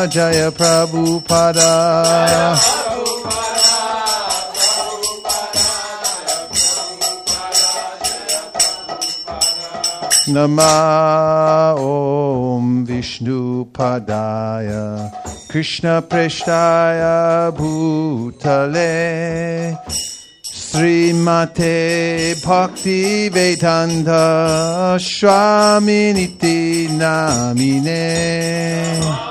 Jaya Prabhupada. Nama Om Vishnu Padaya Krishna Preshtaya Bhutale Srimate Bhakti Vedanta Swaminiti Namine.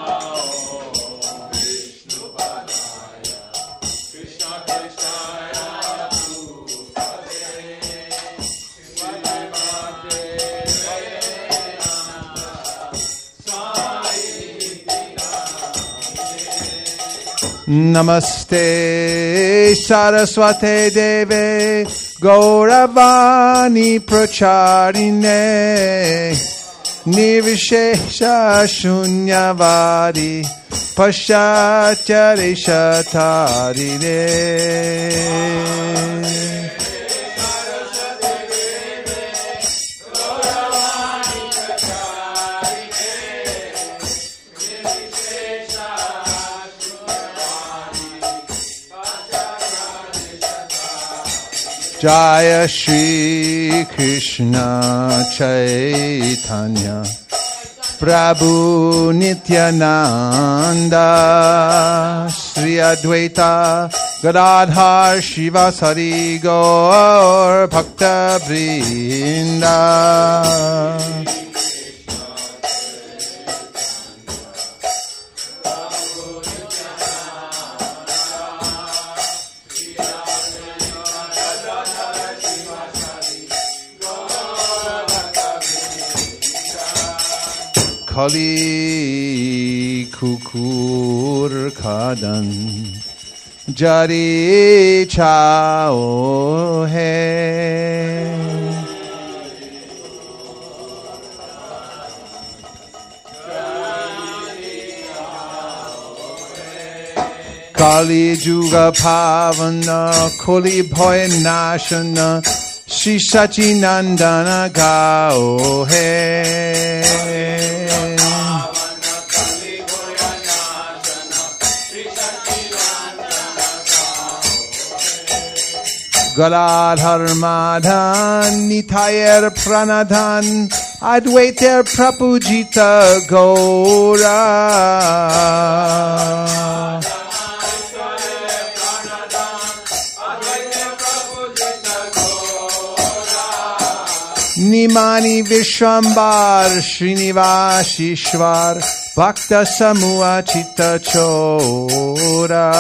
Namaste Saraswate Deve Gauravani Pracharine Nirvishesha Shunyavadi Paschatya Tarine. Jaya Shri Krishna Chaitanya Prabhu Nityananda Sri Advaita Gadadhar Shivasari Gaur Bhakta Vrinda. Kali kukur kadan jari chao hai. Kali juga pavana koli bhoy nashana Shri Sachinandana gao hai. Galadhar Madhan Nithayer Pranadhan Advaiter Prapujita Gaura. Nimani Vishwambar Srinivasishwar Bhakta Samuha Chitta Chora.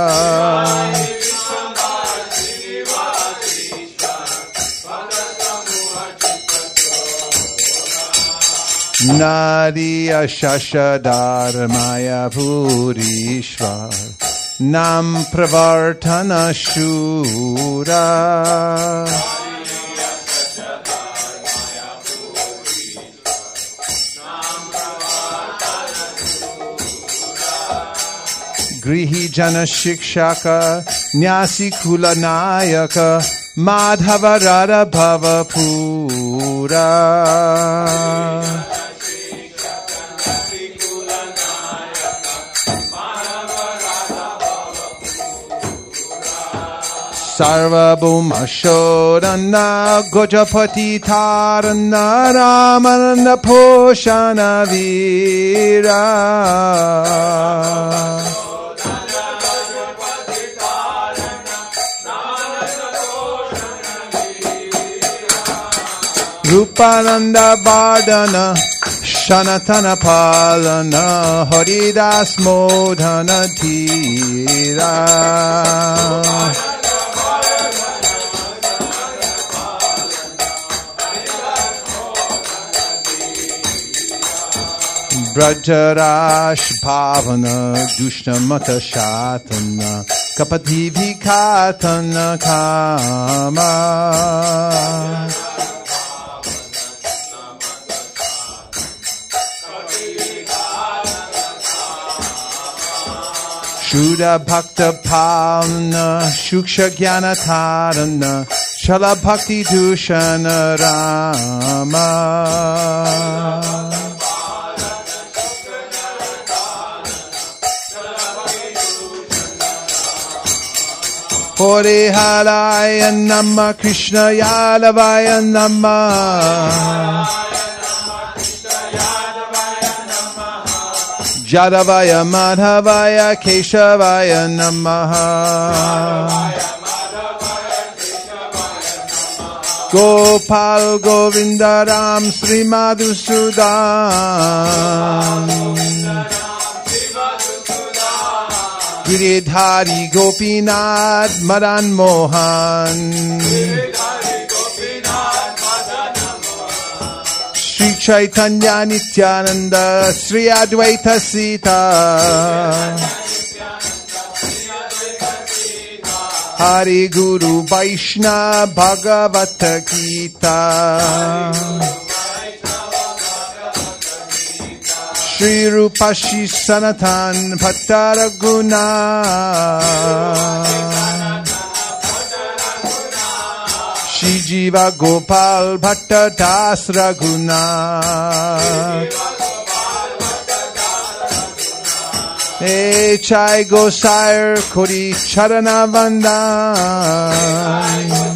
Nadiya Shashadar Maya Purishwar Nam Pravartana Shura. Grihi Jana Shikshaka Nyasi Kula Nayaka Madhava Radha Bhava Pura. Sarvabhuma Shodana Gojapati Tarana Ramana Poshana Vira. Rupananda Vardhana Shanatana Palana Haridas Modhana Dhira. Brajarash Bhavana Dushna Mata Shatana Kapati Vikatana Kama. Shuddha Bhakta Palana Shuksha Jnana Tarana Shala Bhakti Dushana Rama. Hare Haraya Namah Krishna Yadavaya Namah Jadavaya Madhavaya Keshavaya Namaha Gopal Govinda Ram Sri Madhusudan Giridhari Gopinath Madan Mohan Sri Chaitanya Nityananda Sri Advaita Sita Hari Guru Vaishnava Bhagavata Gita Shri Rupa Shri Sanatan Bhatta Raghuna Shri Jiva Gopal Bhatta Das Raghuna Hey Chai Gosair Kori Charana Vandan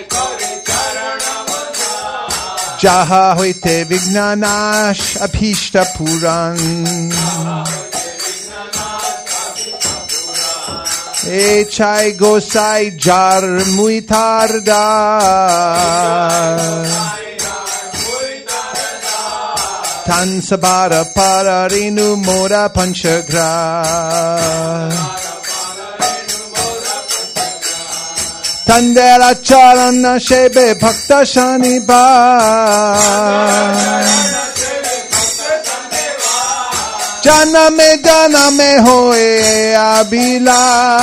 Jaha hoite Vignanash Abhishta Puran Hey Chai Gosai Jar Muitarda Tan Sabara Pararinu Mora Panchagra Tandela Charana Shebe Bhakta Shaniba Janame Hoye Abila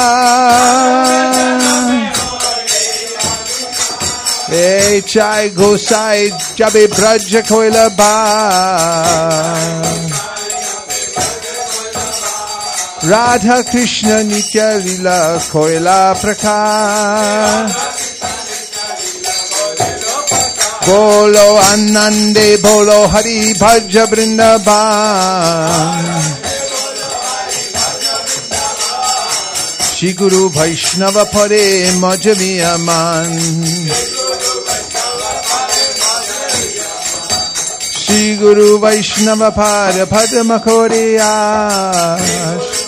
Hey Chai Gosai Jabe Braja Koila Ba Radha Krishna Nitya Lila Koila Prakash Bolo Anande Bolo Hari Bhaja Vrindavan Shri Guru Vaishnava Pare Majami Aman Shri Guru Vaishnava Pare Padma Koriyash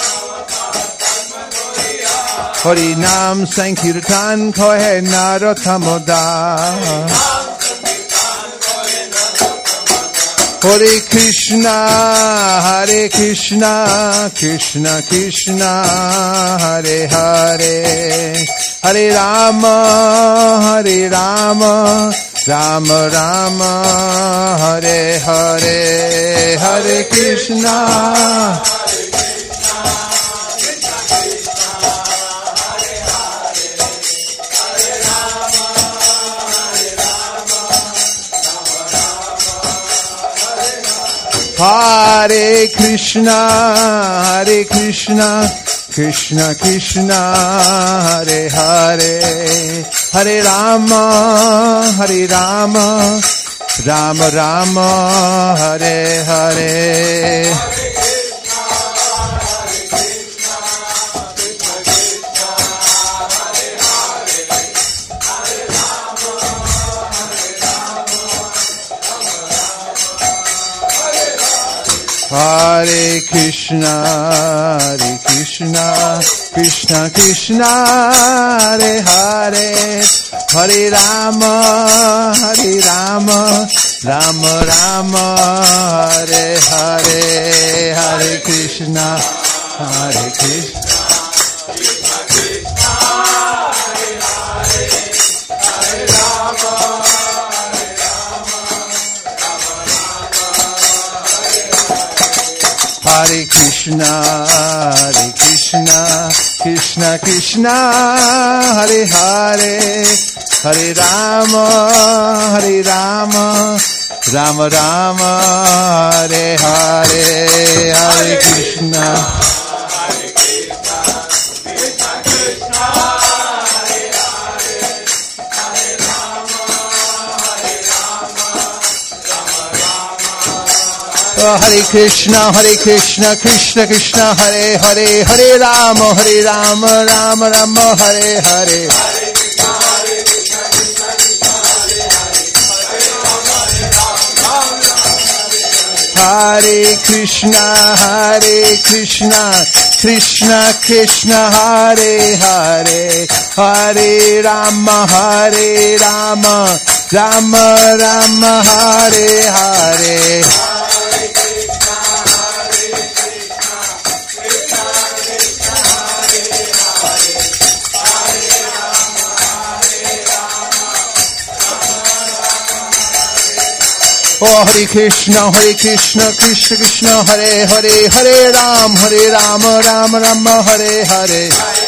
Hari Nam Sankirtan Kohe Narotamoda Hare Krishna Krishna Krishna Hare Hare Hare Rama Rama Rama Hare Hare Hare Krishna Hare Krishna Krishna Krishna Hare Hare Hare Rama Rama Rama Hare Hare Hare Krishna Krishna Krishna Hare Hare Hare Rama Rama Rama Hare Hare Hare Krishna Hare Krishna Krishna Krishna Hare Hare Hare Rama Rama Rama Hare Hare Hare Krishna Hare Krishna, Krishna Krishna, Hare Hare, Hare Rama, Rama Rama, Hare Hare. Hare Krishna, Krishna Krishna, Hare Hare, Hare Rama, Rama Rama, Hare Hare. Oh, Hare Krishna, Krishna Krishna, Hare Hare, Hare Rama, Rama Rama, Hare Hare.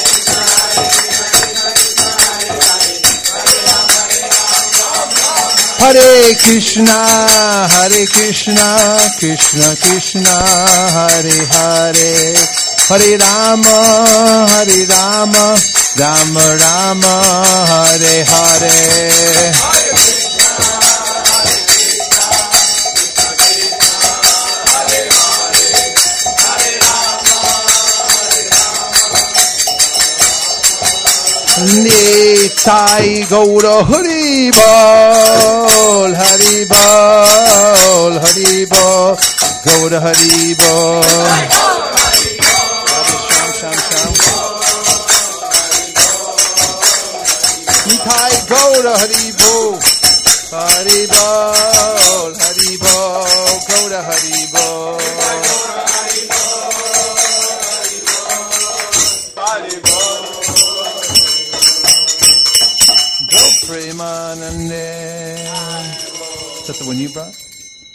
Hare Krishna, Krishna Krishna, Hare Hare, Hare Rama, Rama Rama, Hare Hare. Nitai Gaura Hari Bol, Hari Bol, Hari Bol, Gaura Hari Bol. Nitai Gaura Hari Bol, Hari Bol, Hari Bol, Gaura Hari Bol. Premanande. Is that the one you brought?